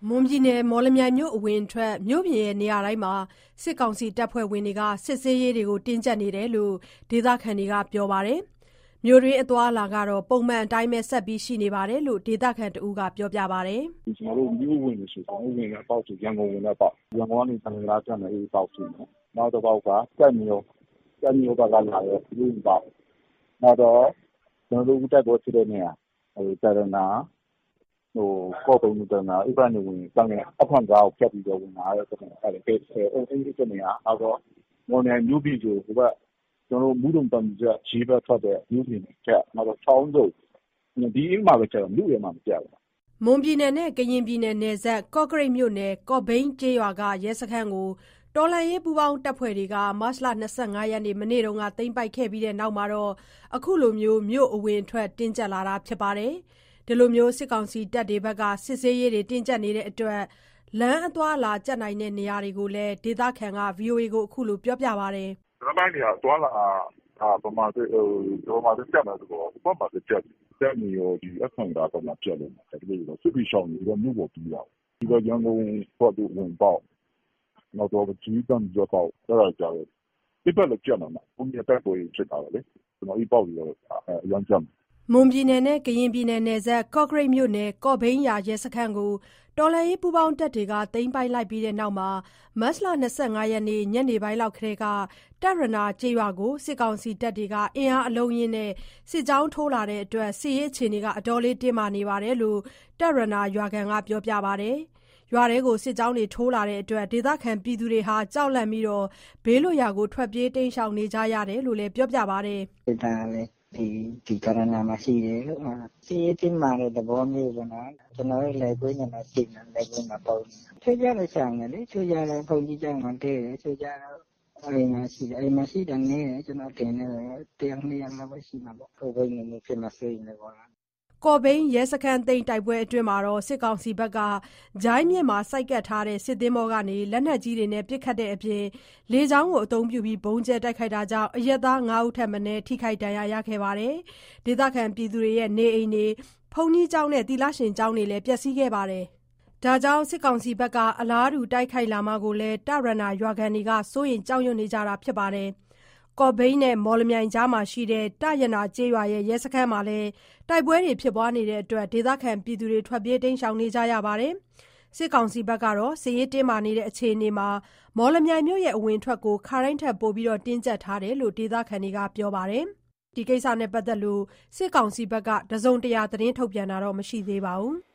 မွန်ပြည်နယ်မော်လမြိုင်မြို့အဝင်အထွက်မြို့ပြင်နေရာတိုင်းမှာစစ်ကောင်စီတပ်ဖွဲ့ဝင်တွေကစစ်ဆေးရေးတွေကိုတင်းကျပ်နေတယ်လို့ဒေသခံတွေကပြောပါတယ်။မြို့တွင်းအသွားအလာကတော့ပုံမှန်အတိုင်းပဲဆက်ပြီးရှိနေတယ်လို့ဒေသခံတဦးကပြောပြပါတယ်။ "ကျွန်တော်တို့မြို့ဝင်နေဆိုတော့ဝင်တဲ့အပေါက်ဆိုရန်ကုန်ဝင်တဲ့အပေါက်ရန်ကုန်ကနေသံဃာတက်မယ်အေးပေါက်ရှိတယ်။နောက်တစ်ပေါက်ကတက်မျိုးဘက်ကလာတဲ့လူပေါက်နောက်တော့ကျွန်တော်တို့တက်ပေါ်ဖြစ်တဲ့နေရာတရနာကော့ပိန်တရနာဥပဒေဝင်တန်အဖွင့်ကားကိုဖြတ်ပြီးတော့ဝင်လာတဲ့ပုံစံအဲ့ဒီနေရာအောက်တော့မော်နယ်မြို့ပြည်ကိုဟိုဘက်ကျွန်တော်တို့မူးတုံတန်ကြခြေဘက်ထွက်တဲ့မြို့ပြည်နဲ့ချက်နောက်တော့ချောင်းစုပ်ဒီအိမ်မှာပဲကျတော့မြို့ရမှာမကြောက်ဘူး။မွန်ပြည်နယ်နဲ့ကရင်ပြည်နယ်နယ်စပ်ကော့ကရိတ်မြို့နယ်ကော့ဘိန်းကျေးရွာကရဲစခန်းကိုတော်လှန်ရေးပူးပေါင်းတပ်ဖွဲ့တွေကမတ်လ25ရက်နေ့မနေ့ကသိမ်းပိုက်ခဲ့ပြီးတဲ့နောက်မှာအခုလိုမြို့အဝင်အထွက်တင်းကျပ်လာတာဖြစ်ပါတယ်။ဒီလိုစစ်ကောင်စီတပ်တွေဘက်ကစစ်ဆေးရေးတွေတင်းကျပ်နေတဲ့အတွက်လမ်းအသွားအလာကျပ်နိုင်တဲ့နေရာတွေကိုလည်းဒေသခံက VOA ကိုအခုလိုပြောပြပါတယ်။ဒီဘက်နေရာသွားလာဗမာစစ်ကျပ်မယ်ဆိုတော့ဘက်မှာကျပ်တက်နေရောဒီအခွင့်အရေးတော့မှကျပ်လို့ဒီလိုစစ်ပြီးရှောင်းနေတော့မြို့ပေါ်ပြီးတော့ဒီကရန်ကုန်ပေါ်တူဝင်ပေါ့နောက်တော့ကြီးတန်းကြတော့အဲ့ဒါကြတယ်ဒီဘက်လည်းကျပ်မှာဘုံရတက်ပေါ်ဖြစ်တာလေကျွန်တော်ဤပေါက်ပြီးတော့အရန်ကျပ်မွန်ပြည်နယ်နဲ့ကရင်ပြည်နယ်နယ်စပ်ကော့ကရိတ်မြို့နယ်ကော့ဘိန်းရွာရဲစခန်းကိုတော်လှန်ရေးပူးပေါင်းတပ်တွေကသိမ်းပိုက်လိုက်ပြီးတဲ့နောက်မှာမတ်လ25ရက်နေ့ညနေပိုင်းလောက်ကတည်းကတရနာကျေးရွာကိုစစ်ကောင်စီတပ်တွေကအင်အားအလုံးရင်းနဲ့စစ်ကြောင်းထိုးလာတဲ့အတွက်စစ်ရေးအခြေအနေကအတော်လေးတင်းမာနေတယ်လို့တရနာရွာခံကပြောပြပါတယ်။ရွာထဲကိုစစ်ကြောင်းတွေထိုးလာတဲ့အတွက်ဒေသခံပြည်သူတွေကြောက်လန့်ပြီးဘေးလွတ်ရာကိုထွက်ပြေးတိမ်းရှောင်နေကြရတယ်လို့လည်းပြောပြပါတယ်။ဒီကရဏမှာရှိတယ်လို့စီးတင်မာတဲ့သဘောမျိုးပေါ့နော်ကျွန်တော်တို့လည်းကိုယ်ညမှာရှိနေတယ်ကိုယ်မှာပေါ့ချွေးကြတဲ့ဆောင်တယ်လေချွေးကြတဲ့ဘုံကြီးကြောင့်မတည့်တယ်ချွေးကြတော့အိမ်မှာရှိတယ်အိမ်မှာရှိတယ်နေကျွန်တော်တင်နေတယ်တရားနေရမှာပဲရှိမှာပေါ့ကိုယ်ပဲနေဖြစ်မှာစိတ်နေပေါ့လားကော့ဘိန်းရဲစခန်းသိမ်းတိုက်ပွဲအတွင်းမှာစစ်ကောင်စီဘက်ကဂျိုင်းမြစ်မှာစိုက်ကပ်ထားတဲ့စစ်သင်္ဘောကနေလက်နက်ကြီးတွေနဲ့ပစ်ခတ်တဲ့အပြင်လေကြောင်းကိုအသုံးပြုပြီးဘုံကျဲတိုက်ခိုက်တာကြောင့်အရက်သား9ဦးထက်မနည်းထိခိုက်ဒဏ်ရာရခဲ့ပါတယ်။ဒေသခံပြည်သူတွေရဲ့နေအိမ်တွေဘုံကြီးကျောင်းနဲ့သီလရှင်ကျောင်းတွေလည်းပျက်စီးခဲ့ပါတယ်။ဒါကြောင့်စစ်ကောင်စီဘက်ကအလားတူတိုက်ခိုက်လာမှာကိုလည်းတရဏရွာခံတွေကစိုးရိမ်ကြောက်ရွံ့နေကြတာဖြစ်ပါတယ်။ကော့ဘိန်းနဲ့မော်လမြိုင်ကြားမှာရှိတဲ့တရနာကျေးရွာရဲ့ရဲစခန်းမှာလည်းတိုက်ပွဲတွေဖြစ်ပွားနေတဲ့အတွက်ဒေသခံပြည်သူတွေထွက်ပြေးတိမ်းရှောင်နေကြရပါတယ်။စစ်ကောင်စီဘက်ကတော့စစ်ရေးတင်းမာနေတဲ့အခြေအနေမှာမော်လမြိုင်မြို့ရဲ့အဝင်ထွက်ကိုခါတိုင်းထက်ပိုပြီးတင်းကျပ်ထားတယ်လို့ဒေသခံတွေကပြောပါတယ်။ဒီကိစ္စနဲ့ပတ်သက်လို့စစ်ကောင်စီဘက်ကတစုံတရာသတင်းထုတ်ပြန်တာတော့မရှိသေးပါဘူး။